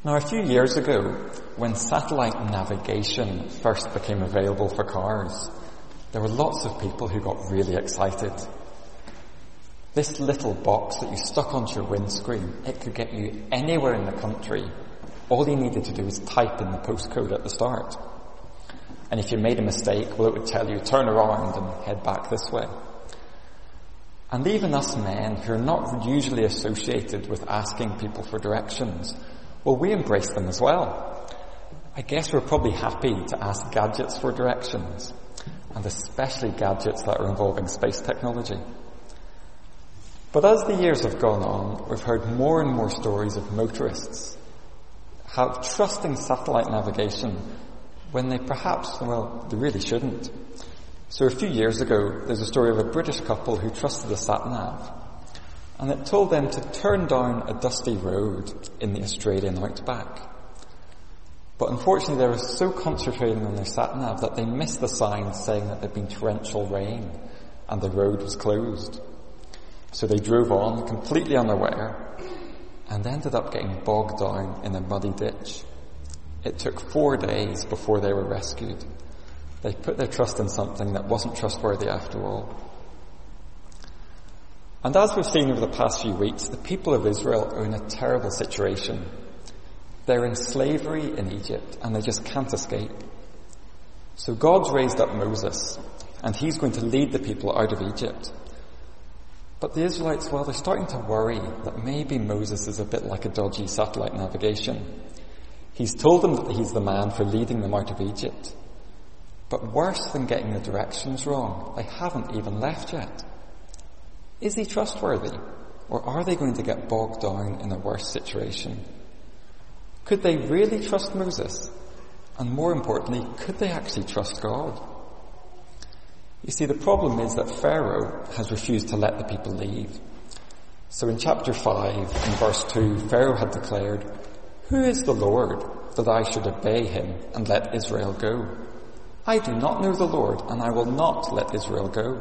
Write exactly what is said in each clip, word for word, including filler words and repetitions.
Now, a few years ago, when satellite navigation first became available for cars, there were lots of people who got really excited. This little box that you stuck onto your windscreen, it could get you anywhere in the country. All you needed to do was type in the postcode at the start. And if you made a mistake, well, it would tell you, turn around and head back this way. And even us men, who are not usually associated with asking people for directions, well, we embrace them as well. I guess we're probably happy to ask gadgets for directions, and especially gadgets that are involving space technology. But as the years have gone on, we've heard more and more stories of motorists have trusting satellite navigation when they perhaps, well, they really shouldn't. So a few years ago, there's a story of a British couple who trusted a sat-nav, and it told them to turn down a dusty road in the Australian outback. But unfortunately, they were so concentrating on their sat-nav that they missed the sign saying that there'd been torrential rain and the road was closed. So they drove on, completely unaware, and ended up getting bogged down in a muddy ditch. It took four days before they were rescued. They put their trust in something that wasn't trustworthy after all. And as we've seen over the past few weeks, the people of Israel are in a terrible situation. They're in slavery in Egypt, and they just can't escape. So God's raised up Moses, and he's going to lead the people out of Egypt. But the Israelites, well, they're starting to worry that maybe Moses is a bit like a dodgy satellite navigation. He's told them that he's the man for leading them out of Egypt. But worse than getting the directions wrong, they haven't even left yet. Is he trustworthy? Or are they going to get bogged down in a worse situation? Could they really trust Moses? And more importantly, could they actually trust God? You see, the problem is that Pharaoh has refused to let the people leave. So in chapter five, in verse two, Pharaoh had declared, "Who is the Lord that I should obey him and let Israel go? I do not know the Lord, and I will not let Israel go."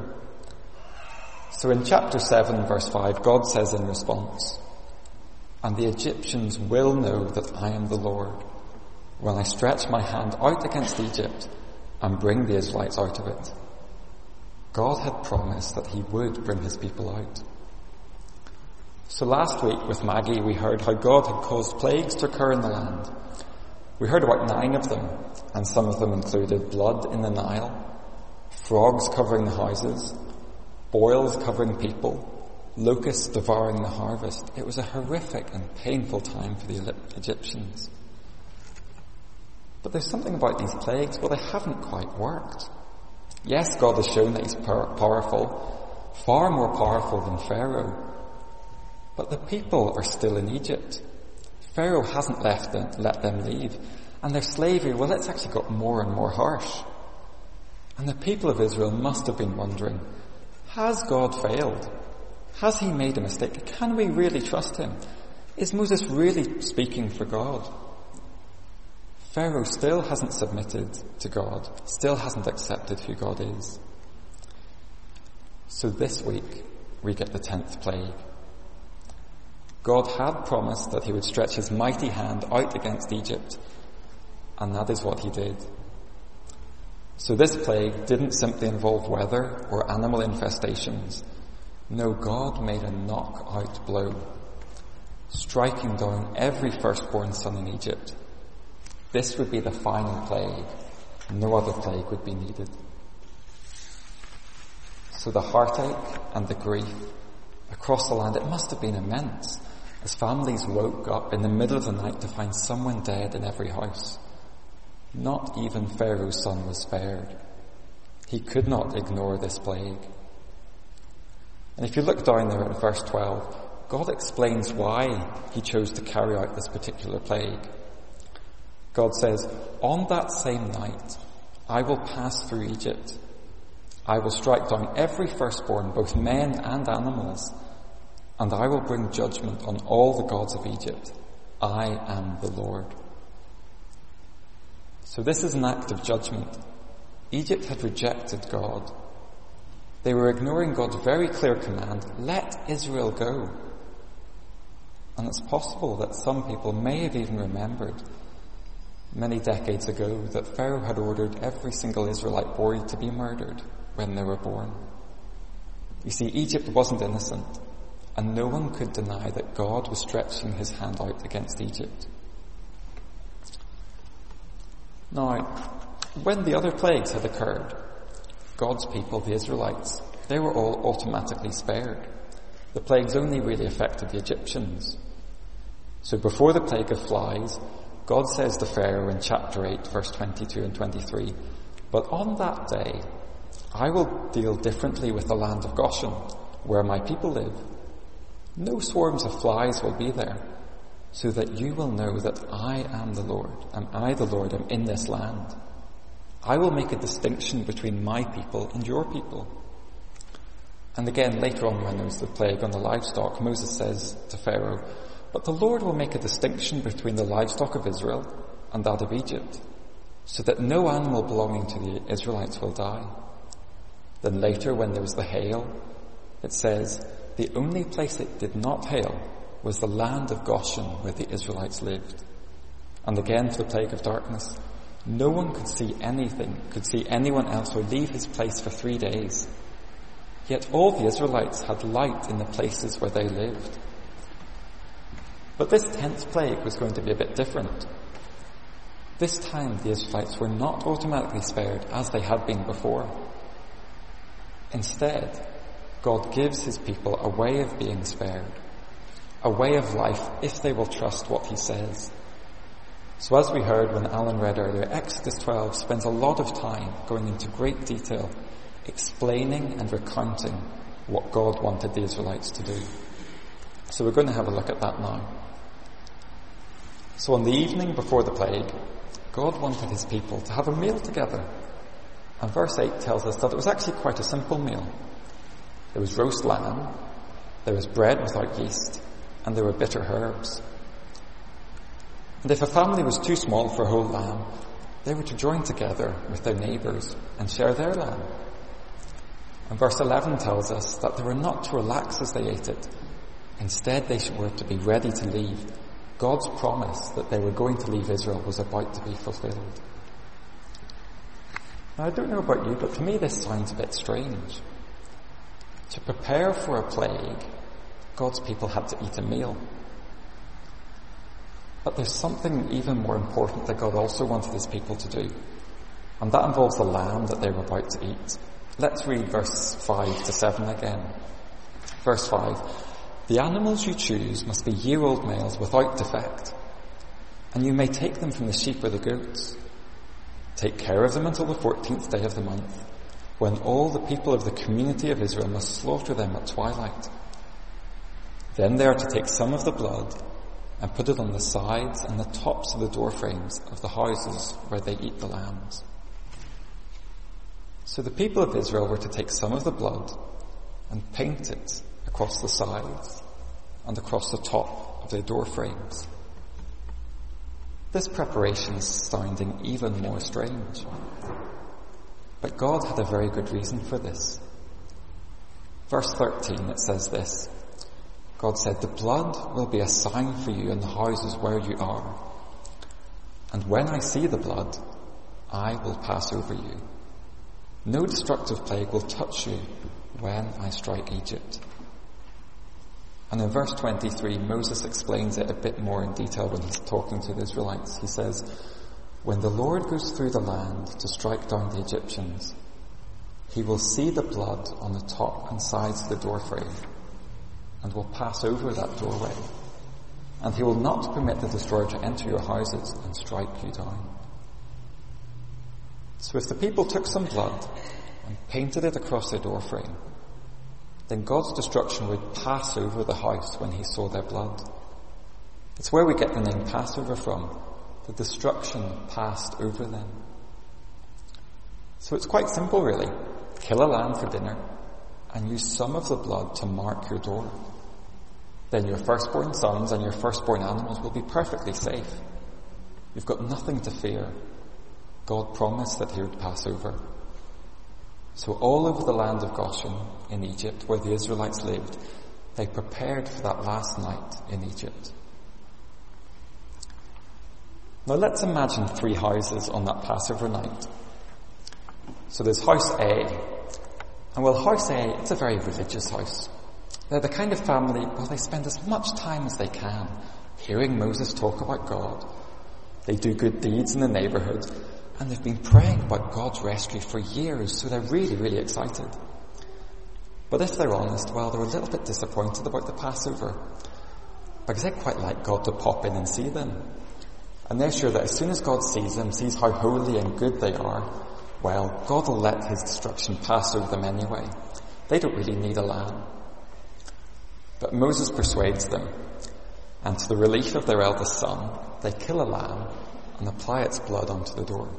So in chapter seven, verse five, God says in response, "And the Egyptians will know that I am the Lord when I stretch my hand out against Egypt and bring the Israelites out of it." God had promised that he would bring his people out. So last week with Maggie, we heard how God had caused plagues to occur in the land. We heard about nine of them, and some of them included blood in the Nile, frogs covering the houses, boils covering people, locusts devouring the harvest. It was a horrific and painful time for the Egyptians. But there's something about these plagues, well, they haven't quite worked. Yes, God has shown that he's powerful, far more powerful than Pharaoh. But the people are still in Egypt. Pharaoh hasn't left them, let them leave. And their slavery, well, it's actually got more and more harsh. And the people of Israel must have been wondering, has God failed? Has he made a mistake? Can we really trust him? Is Moses really speaking for God? Pharaoh still hasn't submitted to God, still hasn't accepted who God is. So this week, we get the tenth plague. God had promised that he would stretch his mighty hand out against Egypt, and that is what he did. So this plague didn't simply involve weather or animal infestations. No, God made a knock-out blow, striking down every firstborn son in Egypt. This would be the final plague. No other plague would be needed. So the heartache and the grief across the land, it must have been immense as families woke up in the middle of the night to find someone dead in every house. Not even Pharaoh's son was spared. He could not ignore this plague. And if you look down there at verse twelve, God explains why he chose to carry out this particular plague. God says, "On that same night, I will pass through Egypt. I will strike down every firstborn, both men and animals, and I will bring judgment on all the gods of Egypt. I am the Lord." So this is an act of judgment. Egypt had rejected God. They were ignoring God's very clear command, let Israel go. And it's possible that some people may have even remembered many decades ago that Pharaoh had ordered every single Israelite boy to be murdered when they were born. You see, Egypt wasn't innocent, and no one could deny that God was stretching his hand out against Egypt. Now, when the other plagues had occurred, God's people, the Israelites, they were all automatically spared. The plagues only really affected the Egyptians. So before the plague of flies, God says to Pharaoh in chapter eight, verse twenty-two and twenty-three, "But on that day, I will deal differently with the land of Goshen, where my people live. No swarms of flies will be there, so that you will know that I am the Lord, and I, the Lord, am in this land. I will make a distinction between my people and your people." And again, later on when there was the plague on the livestock, Moses says to Pharaoh, "But the Lord will make a distinction between the livestock of Israel and that of Egypt, so that no animal belonging to the Israelites will die." Then later, when there was the hail, it says, the only place it did not hail was the land of Goshen where the Israelites lived. And again, for the plague of darkness, no one could see anything, could see anyone else or leave his place for three days. Yet all the Israelites had light in the places where they lived. But this tenth plague was going to be a bit different. This time the Israelites were not automatically spared as they had been before. Instead, God gives his people a way of being spared, a way of life if they will trust what he says. So as we heard when Alan read earlier, Exodus twelve spends a lot of time going into great detail, explaining and recounting what God wanted the Israelites to do. So we're going to have a look at that now. So on the evening before the plague, God wanted his people to have a meal together. And verse eight tells us that it was actually quite a simple meal. There was roast lamb, there was bread without yeast, and there were bitter herbs. And if a family was too small for a whole lamb, they were to join together with their neighbours and share their lamb. And verse eleven tells us that they were not to relax as they ate it. Instead, they were to be ready to leave. God's promise that they were going to leave Israel was about to be fulfilled. Now, I don't know about you, but to me this sounds a bit strange. To prepare for a plague, God's people had to eat a meal. But there's something even more important that God also wanted his people to do. And that involves the lamb that they were about to eat. Let's read verse five to seven again. Verse five. "The animals you choose must be year-old males without defect, and you may take them from the sheep or the goats. Take care of them until the fourteenth day of the month, when all the people of the community of Israel must slaughter them at twilight. Then they are to take some of the blood and put it on the sides and the tops of the door frames of the houses where they eat the lambs." So the people of Israel were to take some of the blood and paint it across the sides and across the top of their door frames. This preparation is sounding even more strange. But God had a very good reason for this. Verse thirteen, it says this. God said, "The blood will be a sign for you in the houses where you are. And when I see the blood, I will pass over you. No destructive plague will touch you when I strike Egypt." And in verse twenty-three, Moses explains it a bit more in detail when he's talking to the Israelites. He says, "When the Lord goes through the land to strike down the Egyptians, he will see the blood on the top and sides of the doorframe and will pass over that doorway. And he will not permit the destroyer to enter your houses and strike you down." So if the people took some blood and painted it across their doorframe, then God's destruction would pass over the house when he saw their blood. It's where we get the name Passover from. The destruction passed over them. So it's quite simple, really. Kill a lamb for dinner and use some of the blood to mark your door. Then your firstborn sons and your firstborn animals will be perfectly safe. You've got nothing to fear. God promised that he would pass over. So all over the land of Goshen in Egypt, where the Israelites lived, They prepared for that last night in Egypt. Now let's imagine three houses on that Passover night. So there's house A, and well, house A, it's a very religious house. They're the kind of family, well, they spend as much time as they can hearing Moses talk about God. They do good deeds in the neighbourhood, and they've been praying about God's rescue for years, so they're really, really excited. But if they're honest, well, they're a little bit disappointed about the Passover, because they'd quite like God to pop in and see them. And they're sure that as soon as God sees them, sees how holy and good they are, well, God will let his destruction pass over them anyway. They don't really need a lamb. But Moses persuades them, and to the relief of their eldest son, they kill a lamb and apply its blood onto the door.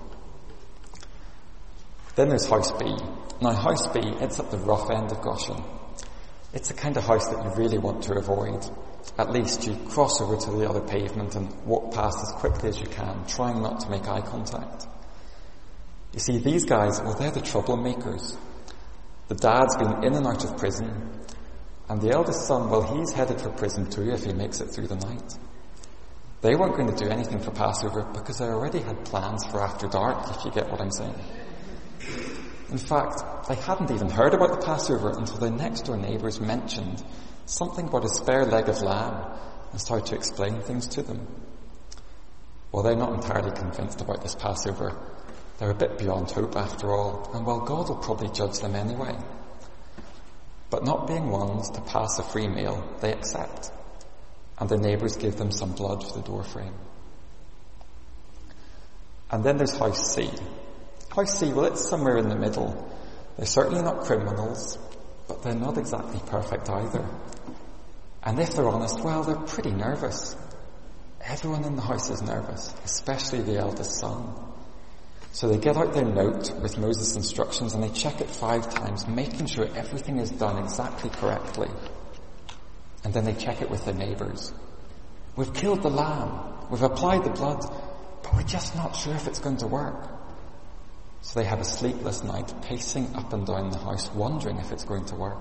Then there's house B. Now house B, it's at the rough end of Goshen. It's the kind of house that you really want to avoid. At least you cross over to the other pavement and walk past as quickly as you can, trying not to make eye contact. You see, these guys, well, they're the troublemakers. The dad's been in and out of prison, and the eldest son, well, he's headed for prison too if he makes it through the night. They weren't going to do anything for Passover because they already had plans for after dark, if you get what I'm saying. In fact, they hadn't even heard about the Passover until their next door neighbours mentioned something about a spare leg of lamb and started to explain things to them. Well, they're not entirely convinced about this Passover. They're a bit beyond hope after all, and well, God will probably judge them anyway. But not being ones to pass a free meal, they accept, and their neighbours give them some blood for the doorframe. And then there's house C. House C, well, it's somewhere in the middle. They're certainly not criminals, but they're not exactly perfect either. And if they're honest, well, they're pretty nervous. Everyone in the house is nervous, especially the eldest son. So they get out their note with Moses' instructions and they check it five times, making sure everything is done exactly correctly. And then they check it with their neighbours. We've killed the lamb, we've applied the blood, but we're just not sure if it's going to work. So they have a sleepless night, pacing up and down the house, wondering if it's going to work.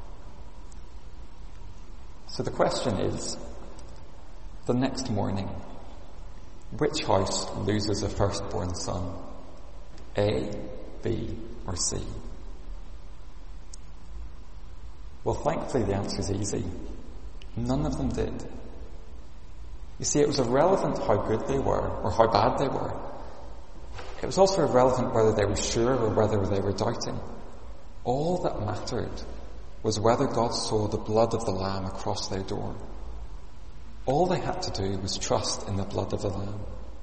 So the question is, the next morning, which house loses a firstborn son? A, B, or C? Well, thankfully the answer is easy. None of them did. You see, it was irrelevant how good they were or how bad they were. It was also irrelevant whether they were sure or whether they were doubting. All that mattered was whether God saw the blood of the lamb across their door. All they had to do was trust in the blood of the lamb.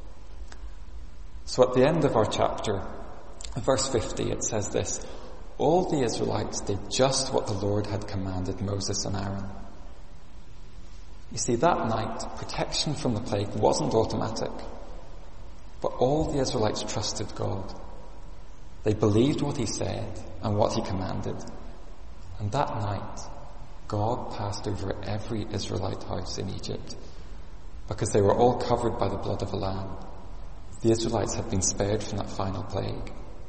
So at the end of our chapter, verse fifty, it says this: all the Israelites did just what the Lord had commanded Moses and Aaron. You see, that night, protection from the plague wasn't automatic. But all the Israelites trusted God. They believed what he said and what he commanded. And that night, God passed over every Israelite house in Egypt because they were all covered by the blood of a lamb. The Israelites had been spared from that final plague.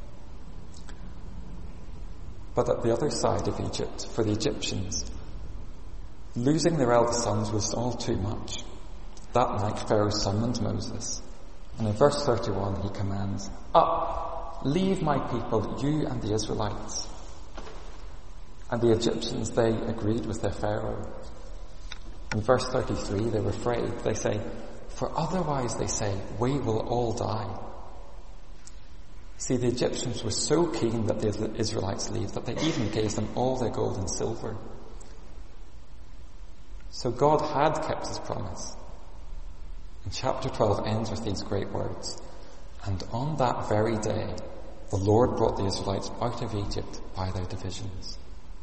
But at the other side of Egypt, for the Egyptians, losing their eldest sons was all too much. That night, Pharaoh summoned Moses. And in verse thirty-one, he commands, "Up, leave my people, you and the Israelites." And the Egyptians, they agreed with their Pharaoh. In verse thirty-three, they were afraid. They say, "For otherwise," they say, "we will all die." See, the Egyptians were so keen that the Israelites leave that they even gave them all their gold and silver. So God had kept his promise. And chapter twelve ends with these great words: "And on that very day, the Lord brought the Israelites out of Egypt by their divisions."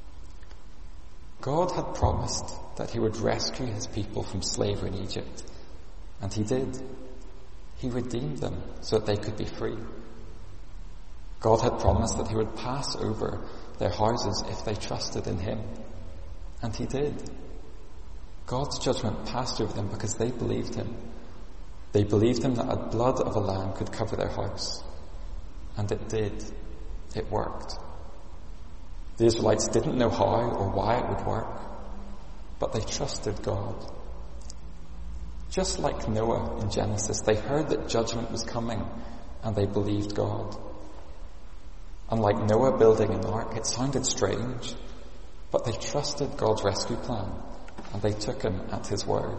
God had promised that he would rescue his people from slavery in Egypt. And he did. He redeemed them so that they could be free. God had promised that he would pass over their houses if they trusted in him. And he did. God's judgment passed over them because they believed him. They believed him that the blood of a lamb could cover their house. And it did. It worked. The Israelites didn't know how or why it would work. but they trusted God. Just like Noah in Genesis, they heard that judgment was coming and they believed God. Unlike Noah building an ark, it sounded strange, but they trusted God's rescue plan and they took him at his word.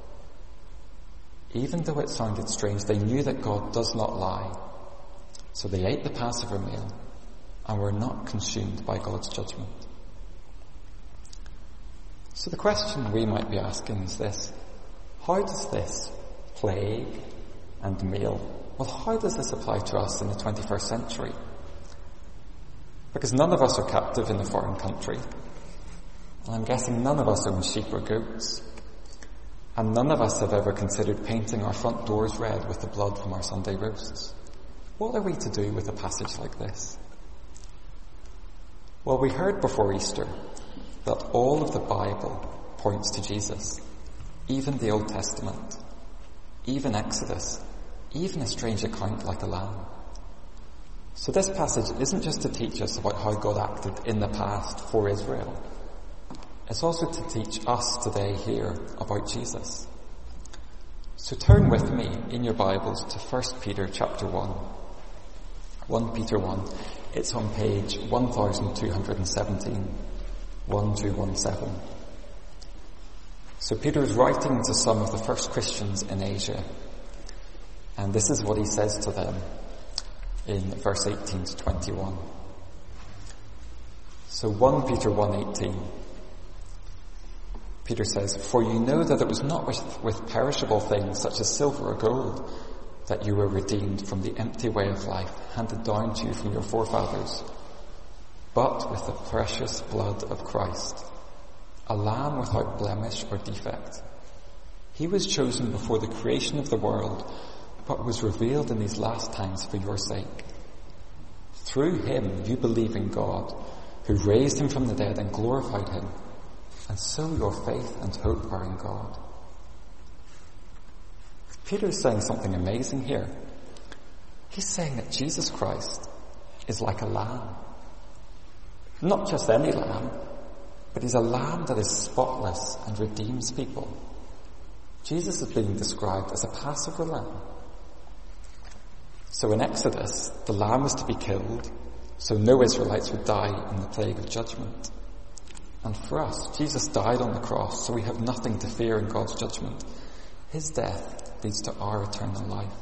Even though it sounded strange, they knew that God does not lie. So they ate the Passover meal and were not consumed by God's judgment. So the question we might be asking is this: how does this plague and meal, well, how does this apply to us in the twenty-first century? Because none of us are captive in a foreign country. And I'm guessing none of us own sheep or goats. And none of us have ever considered painting our front doors red with the blood from our Sunday roasts. What are we to do with a passage like this? Well, we heard before Easter that all of the Bible points to Jesus. Even the Old Testament, even Exodus, even a strange account like a lamb. So this passage isn't just to teach us about how God acted in the past for Israel. It's also to teach us today here about Jesus. So turn with me in your Bibles to First Peter chapter one. First Peter one. It's on page one thousand two hundred seventeen, twelve seventeen. So Peter is writing to some of the first Christians in Asia. And this is what he says to them in verse eighteen to twenty-one. So First Peter one eighteen. Peter says, "For you know that it was not with, with perishable things such as silver or gold that you were redeemed from the empty way of life handed down to you from your forefathers, but with the precious blood of Christ, a lamb without blemish or defect. He was chosen before the creation of the world, but was revealed in these last times for your sake. Through him you believe in God, who raised him from the dead and glorified him, and so your faith and hope are in God." Peter is saying something amazing here. He's saying that Jesus Christ is like a lamb. Not just any lamb, but he's a lamb that is spotless and redeems people. Jesus is being described as a Passover lamb. So in Exodus, the lamb was to be killed, so no Israelites would die in the plague of judgment. And for us, Jesus died on the cross, so we have nothing to fear in God's judgment. His death leads to our eternal life.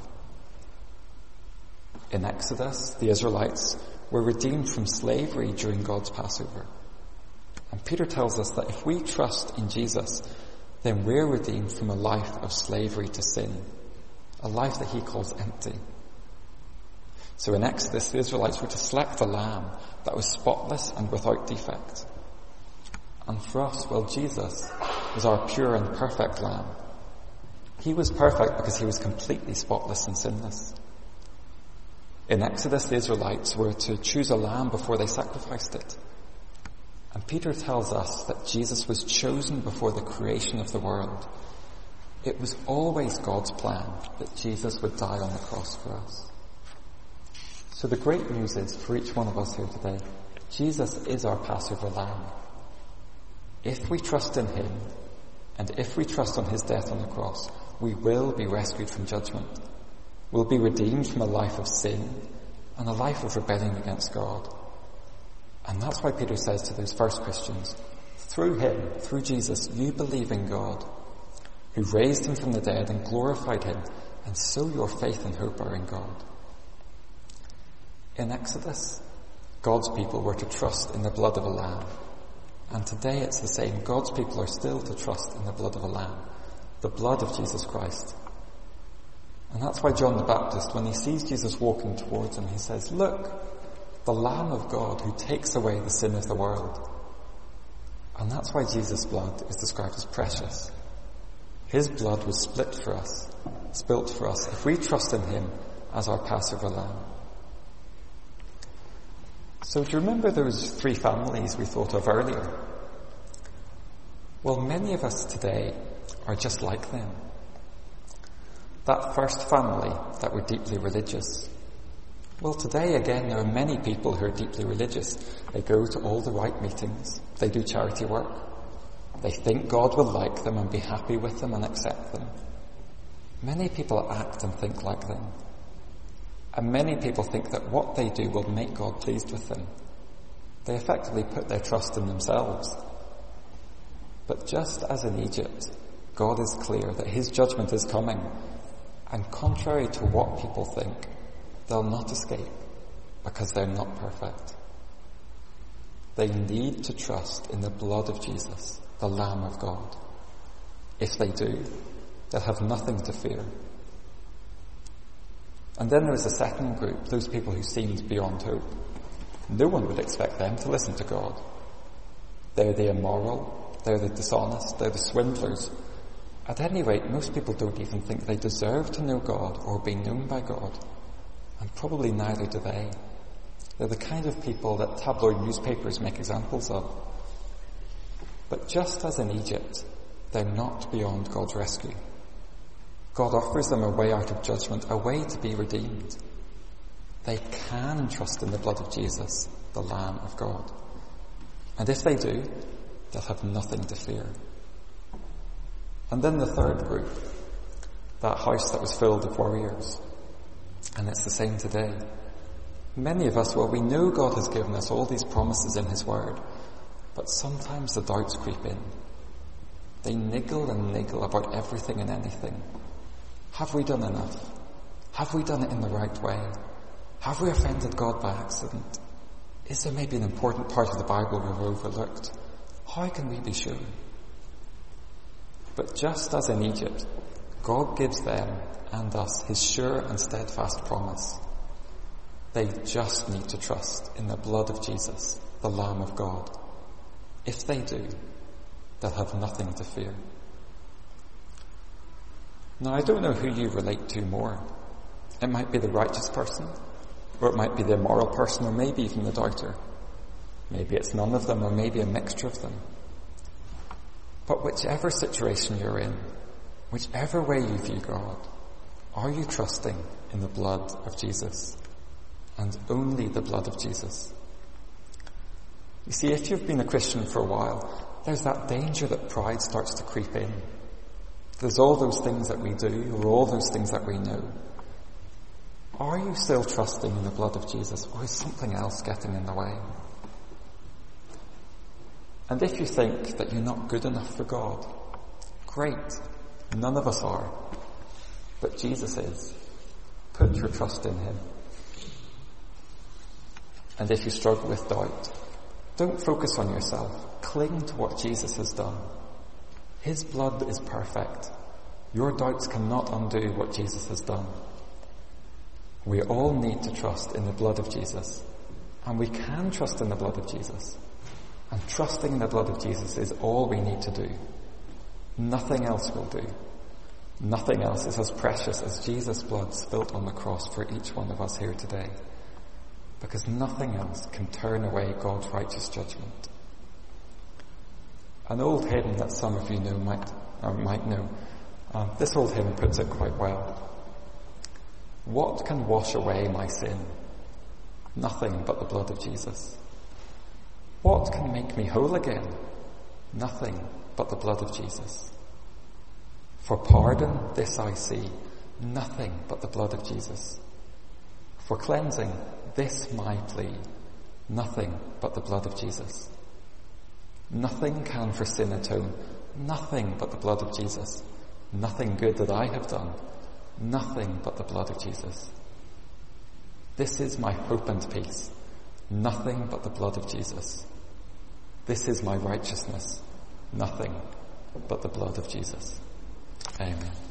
In Exodus, the Israelites were redeemed from slavery during God's Passover. And Peter tells us that if we trust in Jesus, then we're redeemed from a life of slavery to sin, a life that he calls empty. So in Exodus, the Israelites were to select a lamb that was spotless and without defect. And for us, well, Jesus was our pure and perfect lamb. He was perfect because he was completely spotless and sinless. In Exodus, the Israelites were to choose a lamb before they sacrificed it. And Peter tells us that Jesus was chosen before the creation of the world. It was always God's plan that Jesus would die on the cross for us. So the great news is, for each one of us here today, Jesus is our Passover lamb. If we trust in him, and if we trust on his death on the cross, we will be rescued from judgment. We'll be redeemed from a life of sin and a life of rebellion against God. And that's why Peter says to those first Christians, through him, through Jesus, you believe in God, who raised him from the dead and glorified him, and so your faith and hope are in God. In Exodus, God's people were to trust in the blood of a lamb. And today it's the same. God's people are still to trust in the blood of a lamb, the blood of Jesus Christ. And that's why John the Baptist, when he sees Jesus walking towards him, he says, "Look, the Lamb of God who takes away the sin of the world." And that's why Jesus' blood is described as precious. His blood was split for us, spilt for us, if we trust in him as our Passover lamb. So do you remember those three families we thought of earlier? Well, many of us today are just like them. That first family that were deeply religious. Well, today again there are many people who are deeply religious. They go to all the right meetings. They do charity work. They think God will like them and be happy with them and accept them. Many people act and think like them. And many people think that what they do will make God pleased with them. They effectively put their trust in themselves. But just as in Egypt, God is clear that his judgment is coming, and contrary to what people think, they'll not escape because they're not perfect. They need to trust in the blood of Jesus, the Lamb of God. If they do, they'll have nothing to fear. And then there is a second group, those people who seemed beyond hope. No one would expect them to listen to God. They're the immoral, they're the dishonest, they're the swindlers. At any rate, most people don't even think they deserve to know God or be known by God. And probably neither do they. They're the kind of people that tabloid newspapers make examples of. But just as in Egypt, they're not beyond God's rescue. God offers them a way out of judgment, a way to be redeemed. They can trust in the blood of Jesus, the Lamb of God. And if they do, they'll have nothing to fear. And then the third group, that house that was filled with warriors. And it's the same today. Many of us, well, we know God has given us all these promises in his word, but sometimes the doubts creep in. They niggle and niggle about everything and anything. Have we done enough? Have we done it in the right way? Have we offended God by accident? Is there maybe an important part of the Bible we've overlooked? How can we be sure? But just as in Egypt, God gives them and us his sure and steadfast promise. They just need to trust in the blood of Jesus, the Lamb of God. If they do, they'll have nothing to fear. Now, I don't know who you relate to more. It might be the righteous person, or it might be the immoral person, or maybe even the doubter. Maybe it's none of them, or maybe a mixture of them. But whichever situation you're in, whichever way you view God, are you trusting in the blood of Jesus? And only the blood of Jesus. You see, if you've been a Christian for a while, there's that danger that pride starts to creep in. There's all those things that we do, or all those things that we know. Are you still trusting in the blood of Jesus, or is something else getting in the way? And if you think that you're not good enough for God, great. None of us are. But Jesus is. Put your trust in him. And if you struggle with doubt, don't focus on yourself. Cling to what Jesus has done. His blood is perfect. Your doubts cannot undo what Jesus has done. We all need to trust in the blood of Jesus. And we can trust in the blood of Jesus. And trusting in the blood of Jesus is all we need to do. Nothing else will do. Nothing else is as precious as Jesus' blood spilt on the cross for each one of us here today. Because nothing else can turn away God's righteous judgment. An old hymn that some of you know might, or might know, uh, this old hymn puts it quite well. What can wash away my sin? Nothing but the blood of Jesus. What can make me whole again? Nothing but the blood of Jesus. For pardon, this I see, nothing but the blood of Jesus. For cleansing, this my plea, nothing but the blood of Jesus. Nothing can for sin atone, nothing but the blood of Jesus. Nothing good that I have done, nothing but the blood of Jesus. This is my hope and peace, nothing but the blood of Jesus. This is my righteousness, nothing but the blood of Jesus. Amen.